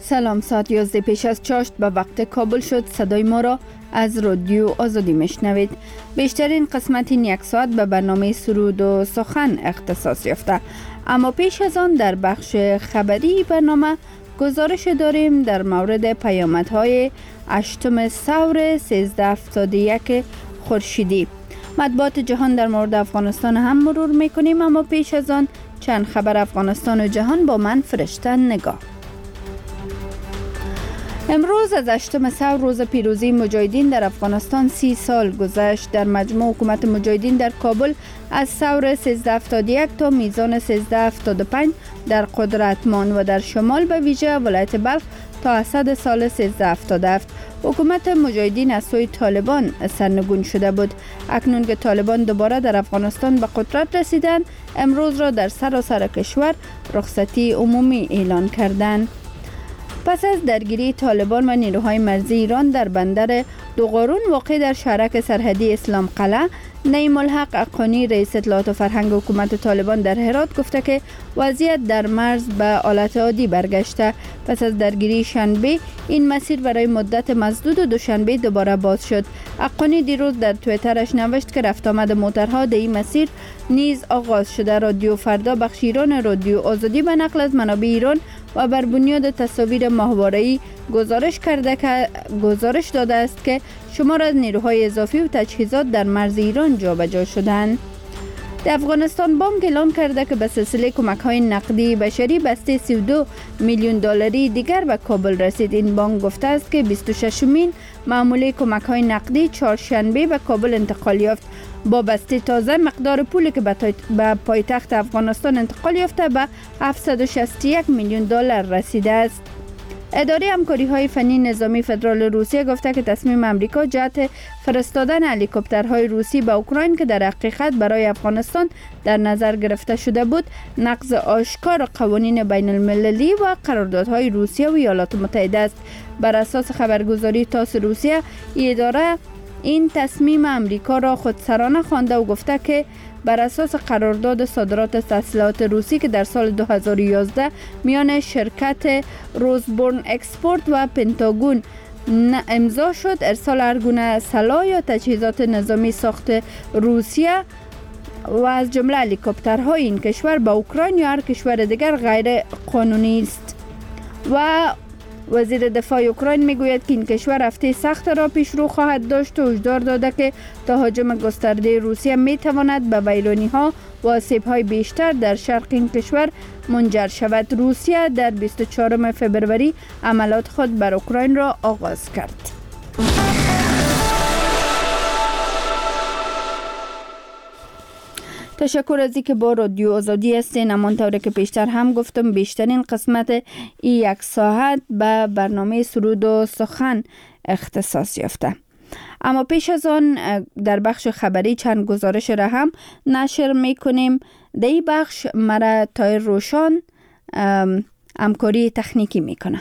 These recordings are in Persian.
سلام، ساعت 11 پیش از چاشت به وقت کابل شد. صدای ما را از رادیو آزادی میشنوید. بیشترین قسمت این یک ساعت به برنامه سرود و سخن اختصاص یافته، اما پیش از آن در بخش خبری برنامه گزارش داریم در مورد پیامدهای 8 ثور 1371 خورشیدی. مطبوعات جهان در مورد افغانستان هم مرور میکنیم، اما پیش از آن چند خبر افغانستان و جهان با من فرشته نگاه. امروز از 8 ثور روز پیروزی مجاهدین در افغانستان 30 سال گذشت. در مجموع حکومت مجاهدین در کابل از ثور 1371 تا میزان 1375 در قدرت ماند و در شمال به ویژه ولایت بلخ تا اسد سال 1377 حکومت مجاهدین از سوی طالبان سرنگون شده بود. اکنون که طالبان دوباره در افغانستان به قدرت رسیدند، امروز را در سراسر کشور رخصتی عمومی اعلان کردند. پس از درگیری طالبان و نیروهای مرزی ایران در بندر دوغارون واقع در شهرک سرحدی اسلام قلعه، نعیم الحق اقانی رئیس اطلاعات و فرهنگ حکومت طالبان در هرات گفته که وضعیت در مرز به حالت عادی برگشته. پس از درگیری شنبه این مسیر برای مدت محدود و دوشنبه دوباره باز شد. اقانی دیروز در توییترش نوشت که رفت آمد موترها در این مسیر نیز آغاز شده. رادیو فردا بخش ایران رادیو آزادی به نقل از منابع ایران و بر بنیاد تصاویر ماهواره‌ای گزارش داده است که شمار از نیروهای اضافی و تجهیزات در مرز ایران جابجا شدند. در افغانستان بانک اعلام کرده که به سلسله کمک‌های نقدی بشری بسته 32 میلیون دلاری دیگر به کابل رسید. این بانک گفته است که 26مین معامله کمک‌های نقدی چهارشنبه به کابل انتقال یافت. با بسته تازه مقدار پولی که به پایتخت افغانستان انتقال یافته به 761 میلیون دلار رسیده است. اداره همکاری‌های فنی نظامی فدرال روسیه گفته که تصمیم امریکا جهت فرستادن هلیکوپترهای روسی به اوکراین که در حقیقت برای افغانستان در نظر گرفته شده بود، نقض آشکار قوانین بین المللی و قراردادهای روسیه و ایالات متحده است. بر اساس خبرگزاری تاس روسیه، اداره این تصمیم امریکا را خودسرانه خوانده و گفته که بر اساس قرارداد صادرات تسلیحات روسی که در سال 2011 میان شرکت روزبورن اکسپورت و پنتاگون امضا شد، ارسال هر گونه سلاح یا تجهیزات نظامی ساخت روسیه و از جمله هلیکوپترهای این کشور به اوکراین یا هر کشور دیگر غیر قانونی است. و وزیر دفاع اوکراین میگوید که این کشور هفته سخت را پیش رو خواهد داشت و هشدار داده که تهاجم گسترده روسیه میتواند به ویرانی‌ها و آسیب‌های بیشتر در شرق این کشور منجر شود. روسیه در 24 فبروری عملیات خود بر اوکراین را آغاز کرد. تشکر از اینکه با رادیو آزادی هستین. همانطور که پیشتر هم گفتم، بیشترین قسمت این یک ساعت به برنامه سرود و سخن اختصاص یافته. اما پیش از آن در بخش خبری چند گزارش را هم نشر میکنیم. در این بخش مرا تایر روشان همکاری تکنیکی میکنه.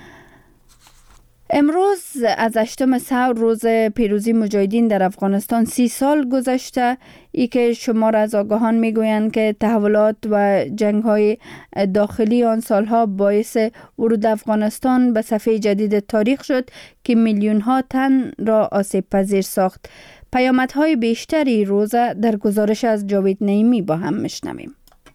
امروز از 8 ثور روز پیروزی مجاهدین در افغانستان 30 سال گذشته. ای که شمار از آگاهان میگویند که تحولات و جنگ‌های داخلی آن سالها باعث ورود افغانستان به صفحه جدید تاریخ شد که میلیون‌ها تن را آسیب پذیر ساخت. پیامدهای بیشتری روز در گزارش از جاوید نعیمی با هم میشنویم.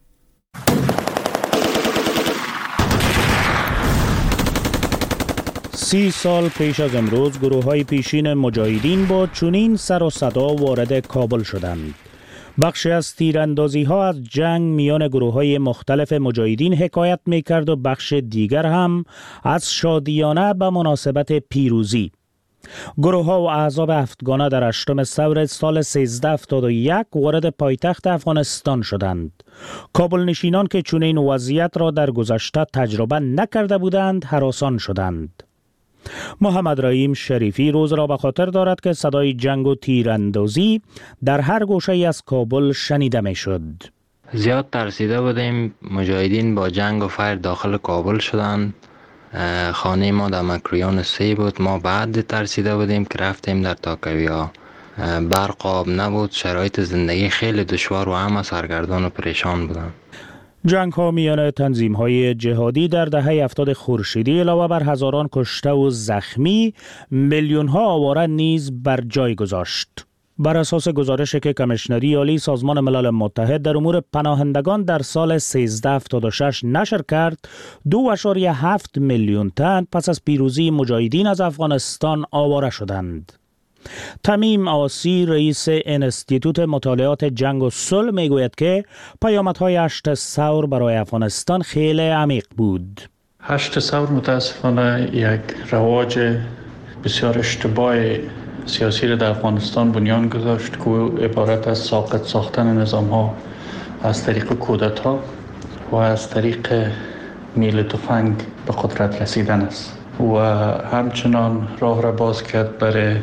30 سال پیش از امروز گروه‌های پیشین مجاهدین با چنین سر و صدا وارد کابل شدند. بخشی از تیراندازی‌ها از جنگ میان گروه‌های مختلف مجاهدین حکایت می‌کرد و بخش دیگر هم از شادیانه به مناسبت پیروزی. گروه‌ها و احزاب هفتگانه در 8 ثور سال 1371 وارد پایتخت افغانستان شدند. کابل نشینان که چنین وضعیت را در گذشته تجربه نکرده بودند هراسان شدند. محمد رحیم شریفی روز را به خاطر دارد که صدای جنگ و تیراندازی در هر گوشه از کابل شنیده می شد. زیاد ترسیده بودیم. مجاهدین با جنگ و فیر داخل کابل شدند. خانه ما در مکریان 3 بود. ما بعد ترسیده بودیم که رفتیم در تاکویا. برق آب نبود. شرایط زندگی خیلی دشوار و همه سرگردان و پریشان بودند. جنگ ها میان تنظیم های جهادی در دهه 70 خورشیدی علاوه بر هزاران کشته و زخمی، میلیون ها آواره نیز بر جای گذاشت. بر اساس گزارشی که کمیشنری عالی سازمان ملل متحد در امور پناهندگان در سال 1376 نشر کرد، 2.7 میلیون تن پس از پیروزی مجاهدین از افغانستان آواره شدند. تمیم آسی، رئیس انستیتوت مطالعات جنگ و صلح میگوید که پیامدهای 8 ثور برای افغانستان خیلی عمیق بود. 8 ثور متاسفانه یک رواج بسیار اشتباه سیاسی را در افغانستان بنیان گذاشت که عبارت از ساقط ساختن نظام ها از طریق کودتا و از طریق میل تفنگ به قدرت رسیدن است و همچنان راه را باز کرد برای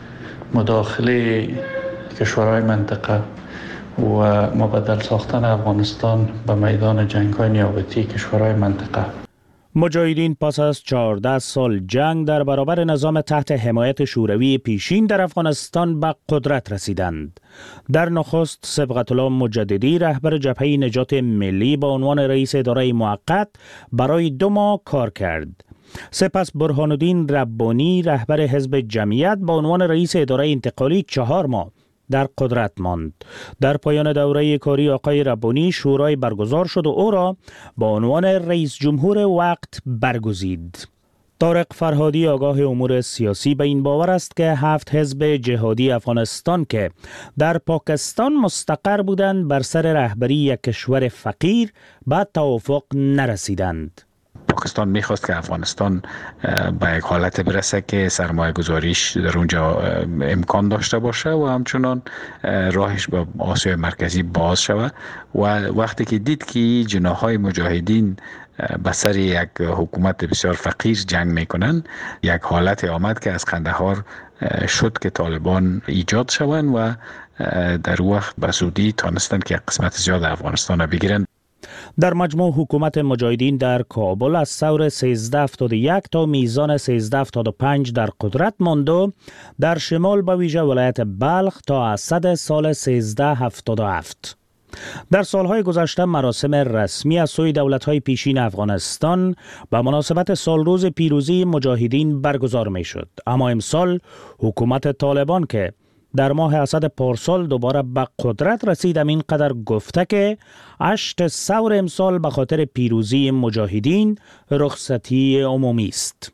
مداخله کشورهای منطقه و مبدل ساختن افغانستان به میدان جنگ‌های نیابتی کشورهای منطقه. مجاهدین پس از 14 سال جنگ در برابر نظام تحت حمایت شوروی پیشین در افغانستان به قدرت رسیدند. در نخست صبغت الله مجددی رهبر جبهه نجات ملی به عنوان رئیس اداره موقت برای 2 ماه کار کرد. سپس برهان الدین ربانی رهبر حزب جمعیت به عنوان رئیس اداره انتقالی 4 ماه در قدرت ماند. در پایان دوره کاری آقای ربانی شورای برگزار شد و او را به عنوان رئیس جمهور وقت برگزید. طارق فرهادی آگاه امور سیاسی به این باور است که 7 حزب جهادی افغانستان که در پاکستان مستقر بودند بر سر رهبری یک کشور فقیر به توافق نرسیدند. پاکستان میخواست که افغانستان به یک حالت برسه که سرمایه گذاریش در اونجا امکان داشته باشه و همچنان راهش به آسیای مرکزی باز شود و وقتی که دید که جناحهای مجاهدین به سر یک حکومت بسیار فقیر جنگ میکنن، یک حالت آمد که از قندهار شد که طالبان ایجاد شوند و در وقت به زودی تانستند که قسمت زیاد افغانستان را بگیرند. در مجموع حکومت مجاهدین در کابل از ثور 1371 تا میزان 1375 در قدرت ماند و در شمال به ویژه ولایت بلخ تا اسد سال 1377. در سالهای گذشته مراسم رسمی از سوی دولت‌های پیشین افغانستان به مناسبت سالروز پیروزی مجاهدین برگزار می‌شد. اما امسال حکومت طالبان که در ماه اسد پارسال دوباره به قدرت رسید اینقدر گفته که 8 ثور امسال به خاطر پیروزی مجاهدین رخصتی عمومی است.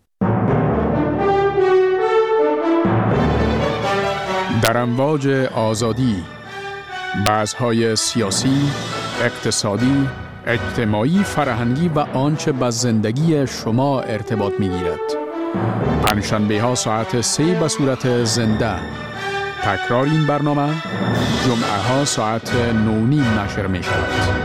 در امواج آزادی، بحث‌های سیاسی، اقتصادی، اجتماعی، فرهنگی و آنچه به زندگی شما ارتباط می‌گیرد. پنجشنبه‌ها ساعت 3 به صورت زنده. تکرار این برنامه جمعه ها ساعت 9:30 نشر می شود.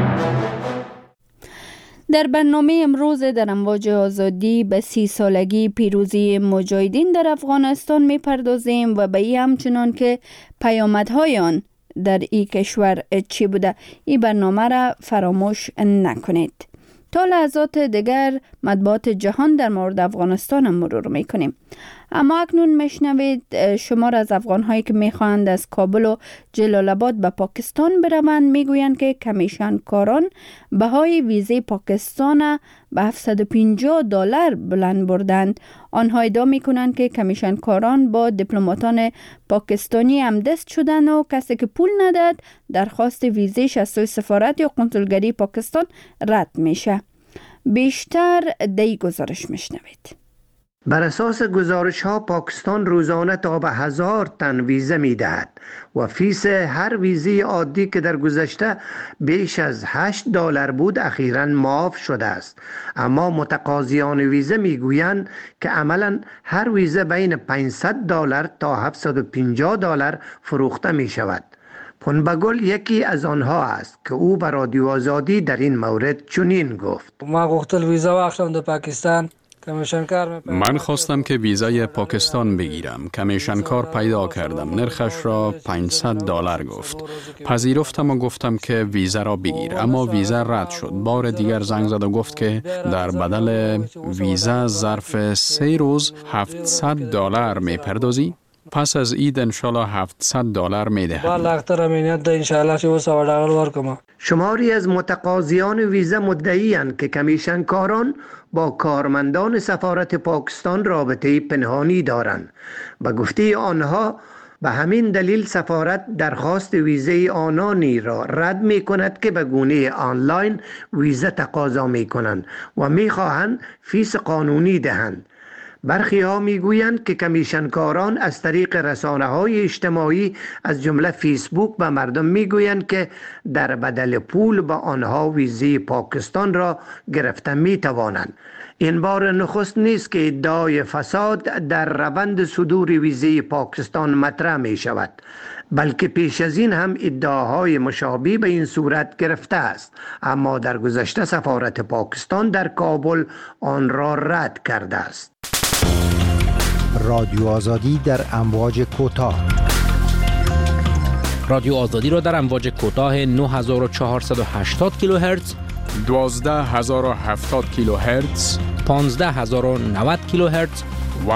در برنامه امروز در امواج آزادی به 30 سالگی پیروزی مجاهدین در افغانستان می پردازیم و به این همچنان که پیامدهای آن در این کشور چی بوده. این برنامه را فراموش نکنید. تا لحظات دیگر مطبوعات جهان در مورد افغانستان مرور میکنیم. اما اکنون میشنوید شمار از افغانهایی که میخواهند از کابل و جلال آباد به پاکستان بروند میگویند که کمیشنکاران بهای ویزه پاکستان به $750 بلند بردند. آنها ادعا میکنند که کمیشنکاران با دیپلماتان پاکستانی همدست شدند و کسی که پول ندهد درخواست ویزهش از سوی سفارت یا کنسولگری پاکستان رد میشه. بیشتر دی گزارش میشنوید. بر اساس گزارش ها پاکستان روزانه تا به 1000 تن ویزه می دهد و فیس هر ویزه عادی که در گذشته بیش از $8 بود اخیراً معاف شده است. اما متقاضیان ویزه می گویند که عملاً هر ویزه بین $500 تا $750 فروخته می شود. پنبگل یکی از آنها است که او به رادیو آزادی در این مورد چنین گفت: ما گفتل ویزا واخلم در پاکستان. من خواستم که ویزای پاکستان بگیرم. کمیشنکار پیدا کردم. نرخش را $500 گفت. پذیرفتم و گفتم که ویزا را بگیر. اما ویزا رد شد. بار دیگر زنگ زد و گفت که در بدل ویزا ظرف 3 روز $700 میپردازی؟ پس از عید انشالله $700 میدهند. والا اختر امینیت ده انشالله شو $100 ورکم. شماری از متقاضیان ویزا مدعی‌اند که کمیشنکاران با کارمندان سفارت پاکستان رابطه پنهانی دارند. به گفته آنها به همین دلیل سفارت درخواست ویزای آنانی را رد می کند که به گونه آنلاین ویزا تقاضا می کنند و می خواهند فیس قانونی دهند. برخی ها می گویند که کمیشنکاران از طریق رسانه های اجتماعی از جمله فیسبوک به مردم می گویند که در بدل پول با آنها ویزای پاکستان را گرفته می توانند. این بار نخست نیست که ادعای فساد در روند صدور ویزای پاکستان مطرح می شود، بلکه پیش از این هم ادعاهای مشابه به این صورت گرفته است، اما در گذشته سفارت پاکستان در کابل آن را رد کرده است. رادیو آزادی در امواج کوتاه. رادیو آزادی را در امواج کوتاه 9480 کیلوهرتز، 12070 کیلوهرتز، 15090 کیلوهرتز و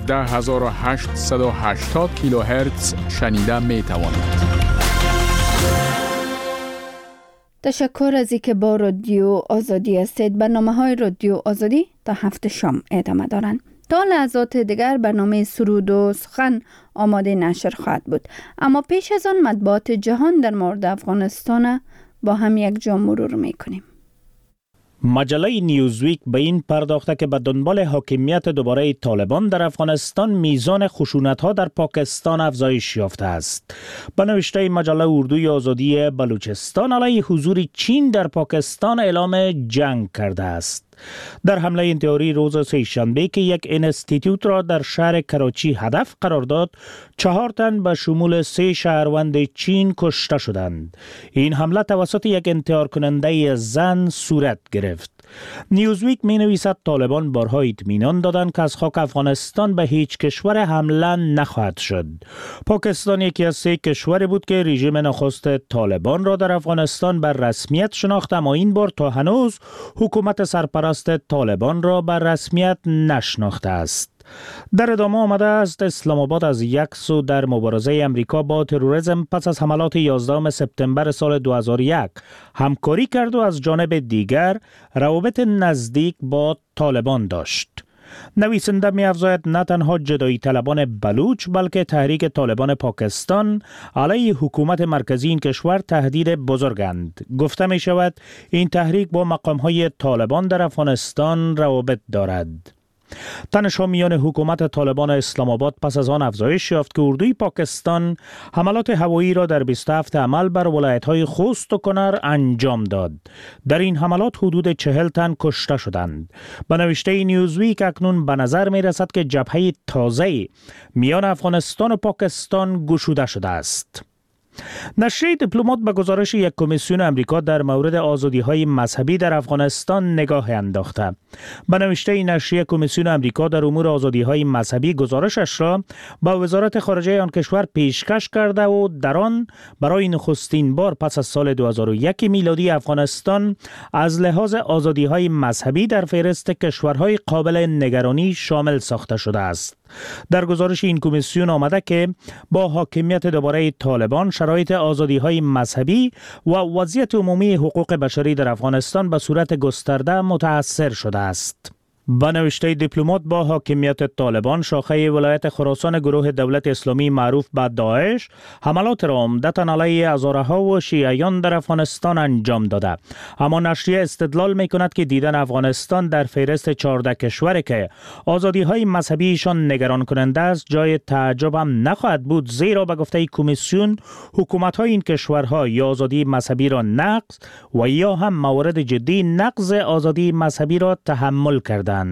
17880 کیلوهرتز شنیده می توانید. تشکر از اینکه با رادیو آزادی هستید. برنامه‌های رادیو آزادی تا 7 شام ادامه دارند. تا لحظات دیگر برنامه سرود و سخن آماده نشر خواهد بود. اما پیش از آن مطبوعات جهان در مورد افغانستان با هم یک جا مرور میکنیم. مجله نیوزویک به این پرداخته که به دنبال حاکمیت دوباره طالبان در افغانستان میزان خشونت‌ها در پاکستان افزایش یافته است. به نوشته مجله اردوی آزادی بلوچستان علیه حضور چین در پاکستان اعلام جنگ کرده است. در حمله انتحاری روز سه‌شنبه که یک انستیتوت را در شهر کراچی هدف قرار داد، 4 تن به شمول 3 شهروند چین کشته شدند. این حمله توسط یک انتحار کننده زن صورت گرفت. نیوزویک می نویسد طالبان بارها اطمینان دادند که از خاک افغانستان به هیچ کشور حمله نخواهد شد. پاکستان یکی از 3 کشوری بود که رژیم نخست طالبان را در افغانستان بر رسمیت شناخت، اما این بار تا هنوز حکومت سرپرست طالبان را بر رسمیت نشناخته است. در ادامه آمده است اسلام آباد از یک سو در مبارزه امریکا با تروریسم پس از حملات 11 سپتامبر سال 2001 همکاری کرد و از جانب دیگر روابط نزدیک با طالبان داشت. نویسنده می افزاید نه تنها جدایی طلبان بلوچ بلکه تحریک طالبان پاکستان علیه حکومت مرکزی این کشور تهدید بزرگند. گفته می شود این تحریک با مقامهای طالبان در افغانستان روابط دارد. تنش‌ها میان حکومت طالبان اسلام آباد پس از آن افزایش یافت که اردوی پاکستان حملات هوایی را در 27 عمل بر ولایت‌های خوست و کنر انجام داد. در این حملات حدود 40 تن کشته شدند. به نوشته نیوزویک اکنون به نظر می‌رسد که جبهه تازه‌ای میان افغانستان و پاکستان گشوده شده است. نشریه دیپلمات به گزارش یک کمیسیون امریکا در مورد آزادی‌های مذهبی در افغانستان نگاه انداخته. به نوشته نشریه کمیسیون امریکا در امور آزادی‌های مذهبی گزارشش را با وزارت خارجه آن کشور پیشکش کرده و در آن برای نخستین بار پس از سال 2001 میلادی افغانستان از لحاظ آزادی‌های مذهبی در فهرست کشورهای قابل نگرانی شامل ساخته شده است. در گزارش این کمیسیون آمده که با حاکمیت دوباره طالبان شرایط آزادی‌های مذهبی و وضعیت عمومی حقوق بشری در افغانستان به صورت گسترده متأثر شده است. به نوشته دیپلمات با حاکمیت طالبان شاخه ولایت خراسان گروه دولت اسلامی معروف به داعش حملات را عمدتاً علیه هزارها و شیعیان در افغانستان انجام داده. اما نشریه استدلال می کند که دیدن افغانستان در فهرست 14 کشوری که آزادی‌های مذهبیشان نگران کننده است جای تعجب هم نخواهد بود، زیرا به گفته کمیسیون حکومت‌های این کشورها یا آزادی مذهبی را نقض و یا هم موارد جدی نقض آزادی مذهبی را تحمل کردند.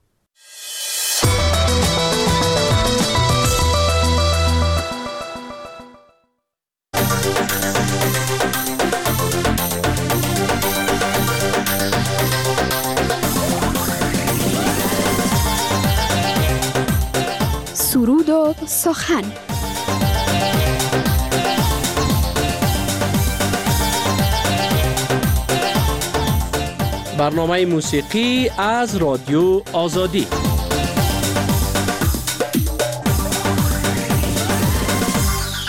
سرود و سخن. برنامه موسیقی از رادیو آزادی.